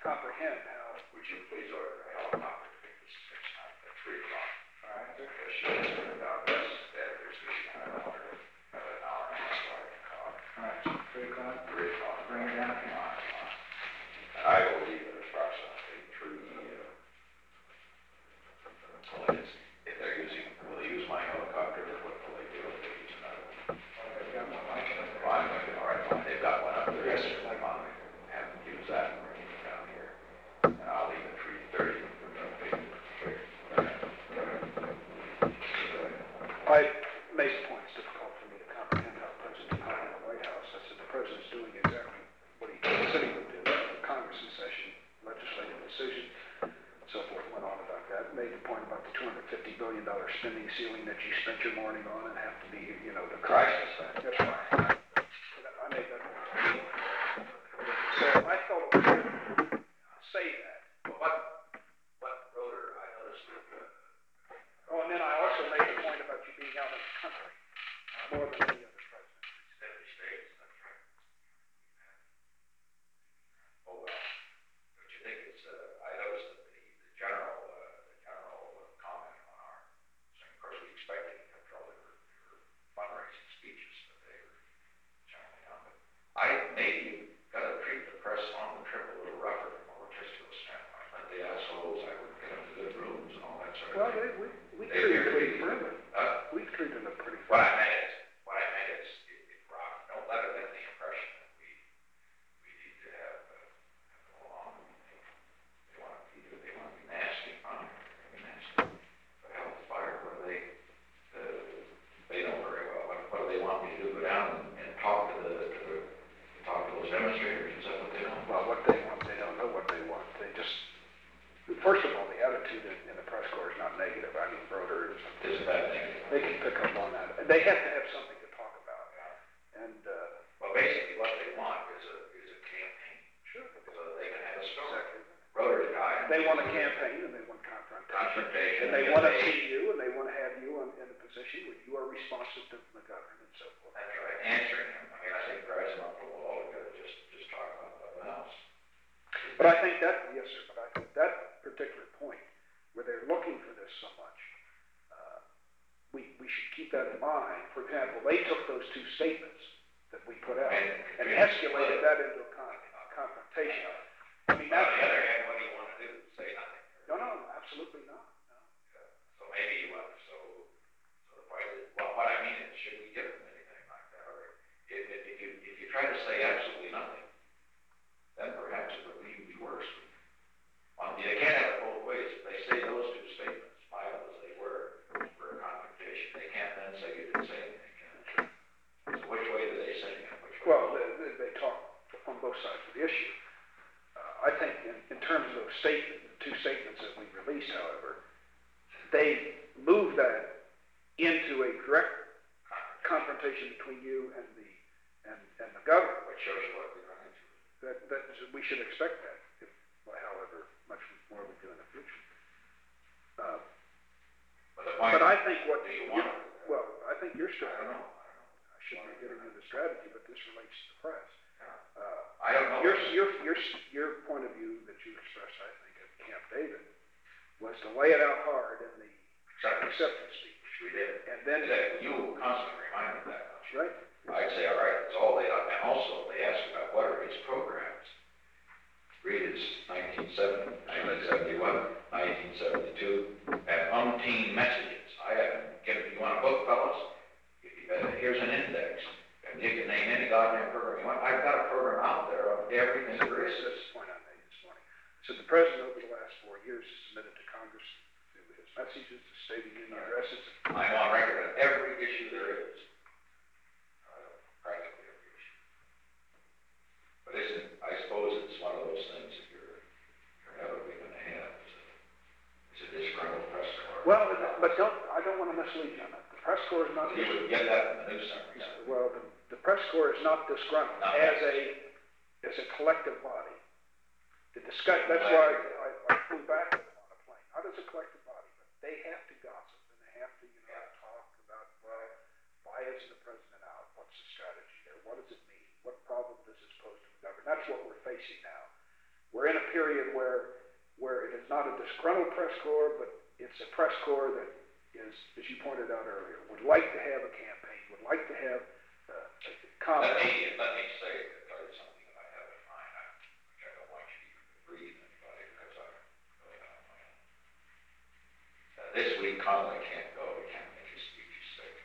comprehend how. Would you please order a helicopter to pick this next time at 3 o'clock? All right. Because she has to about this, that there's going to be an hour and a half ride in the car. All right, 3 o'clock. 3 o'clock. Bring it down. Come on. And I will leave at approximately 3. If they're using, will they use my helicopter, or what will they do if they use another one? They've got one like that. Fine, all right, fine. They've got one up there. Yes, sir. Like on, have them use that and bring it down here. And I'll leave at 3:30. I made the point, it's difficult for me to comprehend how the president can in the White House. I said the president's doing exactly what he said he would do. Congress in session, legislative decision, so forth, went on about that. Made the point about the $250 billion spending ceiling that you spent your morning on and have to be, the crisis. That's right. I made that point. So I felt it was good to say that. Well, what rotor, I noticed that. Oh, and then I also made the point about you being out in the country more than any other president. 70 states, that's right. Oh, well. Don't you think it's, I noticed that the general comment on our, so of course we expected to control their fundraising speeches, but they were generally on. But maybe you got to treat the press on the trip a little rougher from a logistical standpoint. Let the assholes, I wouldn't get them to good rooms and all that sort of thing. Well, we treated them pretty firmly. We treated them pretty firmly. What I meant is, Rob, don't let it get the impression that we need to have a long, they want to be nasty on it, nasty. But hell, the fire, what do they know very well. What do they want me to do? Go down and talk to those demonstrators? Is that what they want? Well, what they want, they don't know what they want. They just, first of all, the attitude in the press corps is not negative. I mean, Broder Isn't that negative? they can pick up on that. And they have to have something to talk about. And, Well, basically, what they want is a campaign. Sure. So that they can have a story. Broder's guy. they want a campaign and they want confrontation. Confrontation. And they want to see you and they want to have you in a position where you are responsive to the government and so forth. That's right. Answering him. I mean, I think drives him up the wall. We've got to just talk about something else. But I think that, yes, sir, but I think that particular point where they're looking for this so much, we should keep that in mind. For example, they took those 2 statements that we put out and escalated that into a confrontation. I mean, that's... On the other hand, what do you want to do? Say nothing? No, absolutely not. No. So maybe you want to, so the point is, well, what I mean is, should we give them anything like that? Or if you try to say absolutely nothing, then perhaps it would be worse. They can't have it both ways. If they say those 2 statements, mild as they were, for a confrontation, they can't then say you didn't say anything, can they? So which way do they say it? Well, they talk on both sides of the issue. I think in terms of those statements, the 2 statements that we released, however, they move that into a direct confrontation between you and the government. Which shows you what we're running into. That we should expect that, however much more we do in the future. But I think what do you want? Well, I think your strategy. I don't know. I shouldn't be getting into strategy, but this relates to the press. I don't know. Your point of view that you expressed, I think, at Camp David, was to lay it out hard in the acceptance speech. We did. And then you constantly remind me of that. Right. I'd say, all right, it's all laid out. And also, they asked about what are his programs. Read his 1971, 1972, and umpteen messages. I haven't given you want a book, fellas? Here's an index. And you can name any goddamn program you want. I've got a program out there of everything there is. That's the point I made this morning. So the president over the last 4 years has submitted to Congress through his messages, the State of the Union addresses. I'm on record on every issue there is. Practically every issue. But I suppose it's one of those things that you're inevitably going to have. It's a disgruntled press corps. Well, but I don't want to mislead you on that. The press corps is not. You would get that in the news summary. Well, the press corps is not disgruntled as a collective body. That's why I flew back with them on a plane. How does a collective body? But they have to gossip and they have to talk about, well, why isn't the president out? What's the strategy there? What does it mean? What problem does this pose to the government? That's what we're facing now. We're in a period where it is not a disgruntled press corps, but it's a press corps that is, as you pointed out earlier, would like to have a campaign, would like to have comment. Let me say, tell you something that I have in mind, which I don't want you to even breathe anybody, because I'm really not on my own. This week, Conway can't go, he can't make his speech, he's sick.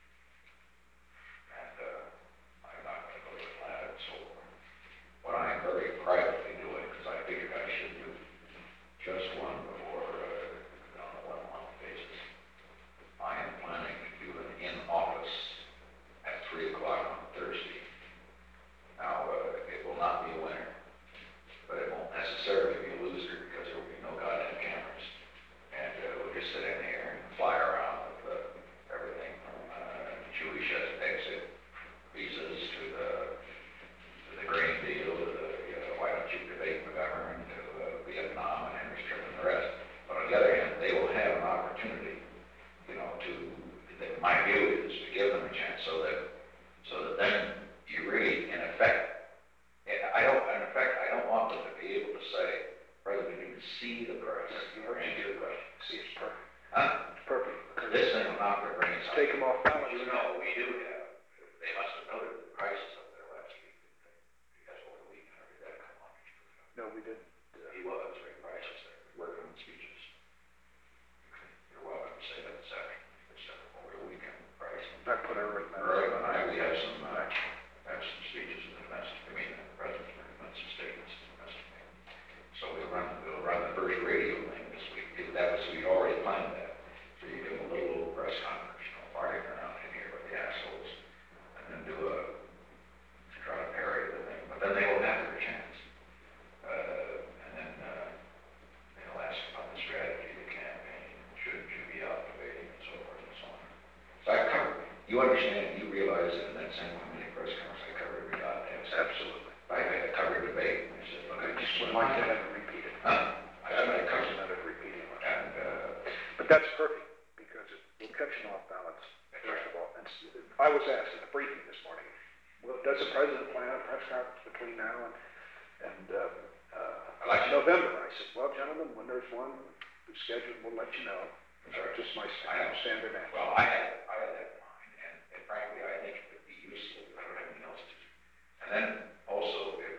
And, I'm not gonna go to Atlanta, so what I am very privately doing, because I figured I should do just one before, on a one-month basis. I am planning to do an in-office at 3 o'clock on Thursday. Now, it will not be a winner, but it won't necessarily be a loser, because there will be no goddamn cameras. And we'll just sit in here and fly around with everything from Jewish exit visas to the grain deal, to the why don't you debate McGovern, to Vietnam and Henry Strip and the rest. But on the other hand, they will have an opportunity, my view is to give them a chance so that then you really, in effect, I don't want them to be able to say, rather than even see the press or answer the question. See, it's perfect. Huh? It's perfect. This thing will not bring us. Take them off balance. We do have, they must have noted the prices up there last week. You guys over the weekend, or did that come on? No, we didn't. He was, right, prices there, working on speeches. You're welcome to say that this afternoon, except over the weekend, price. I put her in there. Early tonight, we have some speeches in the domestic, the president's making some statements in the domestic meeting. So we'll run the first radio thing this week. We'd already planned that. So you give them a little press conference, party around in here with the assholes, and then try to parry the thing. But then they will have their chance. And then they'll ask about the strategy of the campaign. Should you be out debating and so forth and so on. So I covered, you understand, you realize that in that same committee press conference, I covered every goddamn section. Absolutely. I covered debate. I said, look, I just Would like to have it repeated. Huh? I said, I covered Have it repeated. and, But that's perfect, because it will catch them off balance, first of all. And I was asked in a briefing this morning, well, does the president plan a press conference between now and November? I said, well, gentlemen, when there's one scheduled, we'll let you know. Just my standard answer. well, I had that in mind, and frankly, I think it would be useful if I don't have anything else to do. And then also, it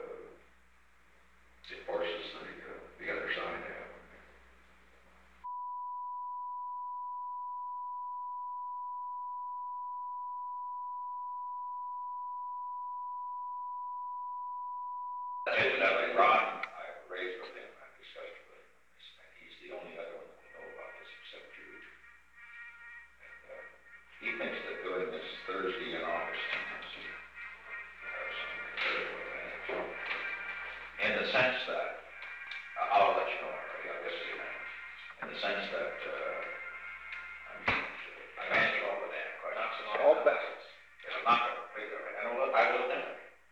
forces the other side to have. Incidentally, Ron, I raised with him, I discussed with him, and he's the only other one that will know about this except Jude. And he thinks that doing this Thursday in August in the sense that, I'll let you know already, I guess you know, in the sense that, I've answered all the damn questions. All battles. I'm not going to figure it, I will never.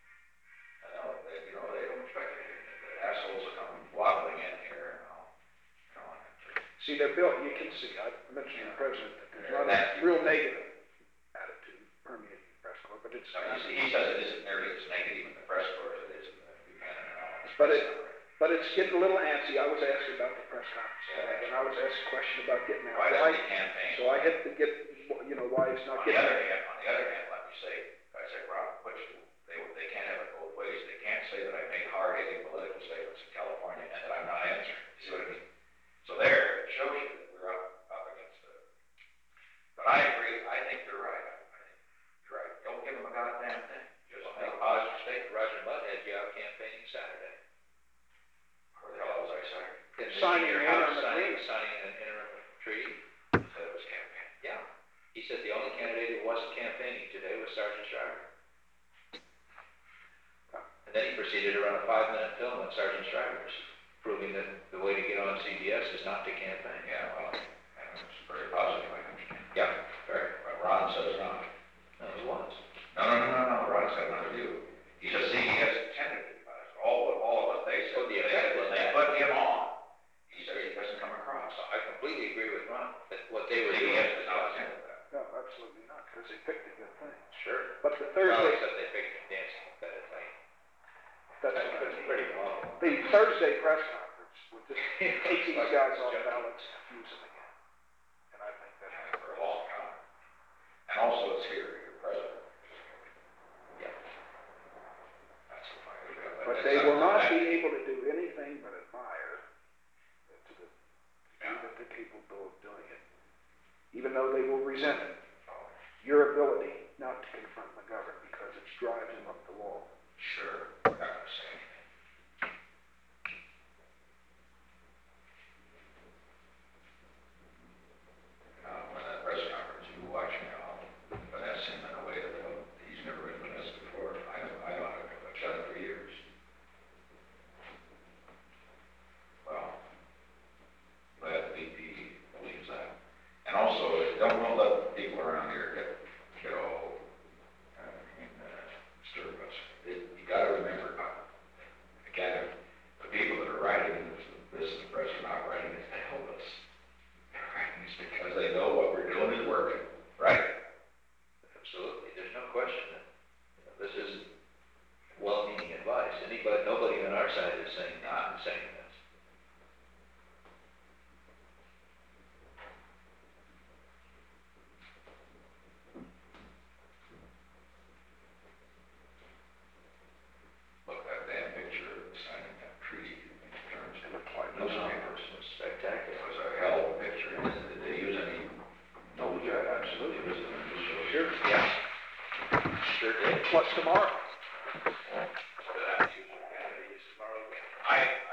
They don't expect it. The assholes will come waddling in here and See, they're built, you can see, I mentioned to the president that there's not a real negative attitude permeating the press corps, but it's. he says it isn't nearly as negative in the press corps as it is in the Buchanan and all. But it's getting a little antsy. I was asked about the press conference today, and I was asked a question about getting out. Why doesn't he campaign? So I had to get, why it's not getting. On the other hand, let me say, I say, Rob, they can't have it both ways. They can't say that I make hard-hitting political statements in California and that I'm not answering. You see what I mean? So there, it shows you that we're up against it. But I agree. I think you're right. You're right. Don't give them a goddamn thing. Just make a positive statement. Roger Mudd had you out campaigning Saturday. Where the hell was I sorry? Signing Your an house, interim agreement. signing an interim treaty. Said it was campaign. Yeah. He said the only candidate who wasn't campaigning today was Sergeant Shriver. And then he proceeded to run a 5-minute film on Sergeant Shriver's, proving that the way to get on CBS is not to campaign. Yeah, well, and it's very positive, I understand. Yeah, very. But Ron says not. No, it was. No. Ron's got another view. He says, see, he has tentative advice. All of us, they said, they put him on. He says he doesn't come across. I completely agree with Ron, that what they were CBS doing is not attended that. No, absolutely not, because they picked a good thing. Sure. But the Well, Thursday, except they picked dancing better thing. that's That's pretty low. The Thursday press conference would just take these guys off balance and confuse them again. And I think that And for a long time. And also it's here, your president. Yeah. That's the point. but they will not be able to do anything but admire to the that they're capable of doing it. Even though they will resent it. Your ability not to confront McGovern because it drives him up the wall. Sure, I'm not gonna say anything. When that press conference, you were watching how finesse him in a way that he's never been finessed before. I know, I've done it for years. Well, glad the VP believes that. And also, don't let people around here get all, disturb us. You gotta remember, again, the people that are writing this, the press are not writing it to help us. They're writing this because they know what we're doing is working, right? Absolutely, there's no question that, this is well-meaning advice. Nobody on our side is saying this. Look, that damn picture of signing that treaty in terms of like No, newspapers. it was spectacular. It was a hell of a picture. Did they use any? Oh, yeah, absolutely. Was it official? Sure. Yeah. Sure did. What's tomorrow? But I use it, tomorrow. I,